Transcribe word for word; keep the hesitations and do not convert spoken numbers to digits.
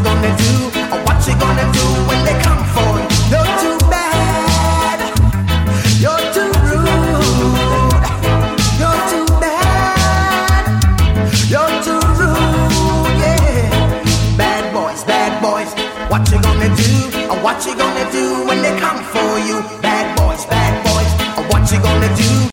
gonna do? Or what you gonna do when they come for you? You're too bad. You're too rude. You're too bad. You're too rude, yeah. Bad boys, bad boys. What you gonna do? Or what you gonna do?